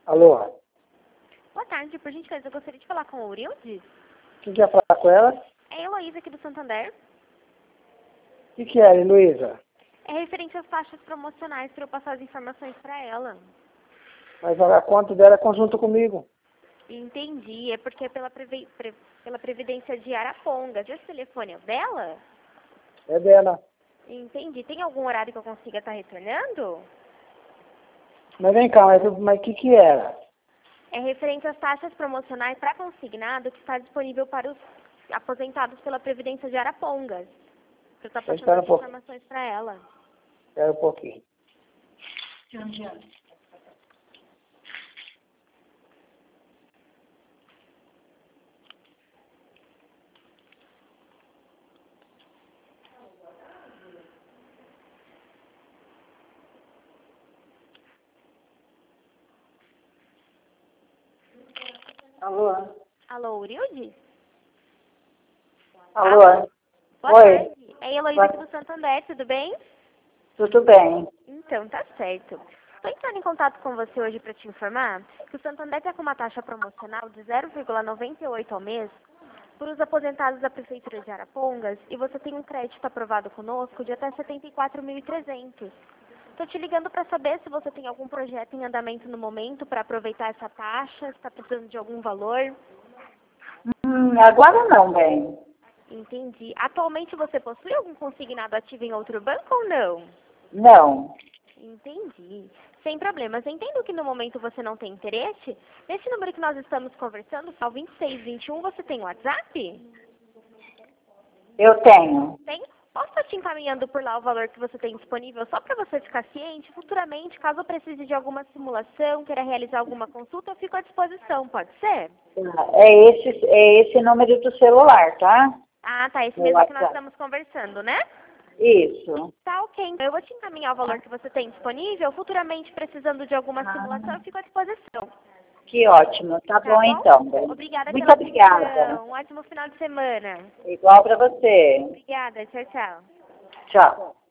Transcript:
Alô? Boa tarde, por gentileza, eu gostaria de falar com a Aurildes. Quem quer falar com ela? É a Heloísa aqui do Santander. O que é, Luísa? É referente às taxas promocionais para eu passar as informações para ela. Mas a conta dela é conjunto comigo. Entendi, é porque é pela Previdência de Arapongas. Esse telefone é o dela? É dela. Entendi. Tem algum horário que eu consiga estar retornando? Mas vem cá, mas o que era? É referente às taxas promocionais para consignado que está disponível para os aposentados pela Previdência de Arapongas. Eu estou Só passando espera as um pouco. informações para ela. Espera um pouquinho. Alô? Alô, Aurildes? Alô? Boa Oi. tarde. É a Heloísa aqui do Santander, tudo bem? Tudo bem? Então, tá certo. Estou entrando em contato com você hoje para te informar que o Santander está com uma taxa promocional de 0,98 ao mês para os aposentados da Prefeitura de Arapongas e você tem um crédito aprovado conosco de até 74.300. Estou te ligando para saber se você tem algum projeto em andamento no momento para aproveitar essa taxa, se está precisando de algum valor. Agora não, bem. Entendi. Atualmente você possui algum consignado ativo em outro banco ou não? Não. Entendi. Sem problemas. Entendo que no momento você não tem interesse. Nesse número que nós estamos conversando, ao 2621, você tem WhatsApp? Eu tenho. Tem? Posso estar te encaminhando por lá o valor que você tem disponível só para você ficar ciente? Futuramente, caso eu precise de alguma simulação, queira realizar alguma consulta, eu fico à disposição. Pode ser? É esse número do celular, tá? Ah, tá. Esse Meu mesmo que nós WhatsApp. estamos conversando, né? Isso. Tá, ok. Então, eu vou te encaminhar o valor que você tem disponível. Futuramente, precisando de alguma simulação, eu fico à disposição. Que ótimo. Tá Tá bom bom? então, bem. Obrigada Muito pela obrigada. atenção. Um ótimo final de semana. Igual para você. Obrigada. Tchau, tchau. Tchau.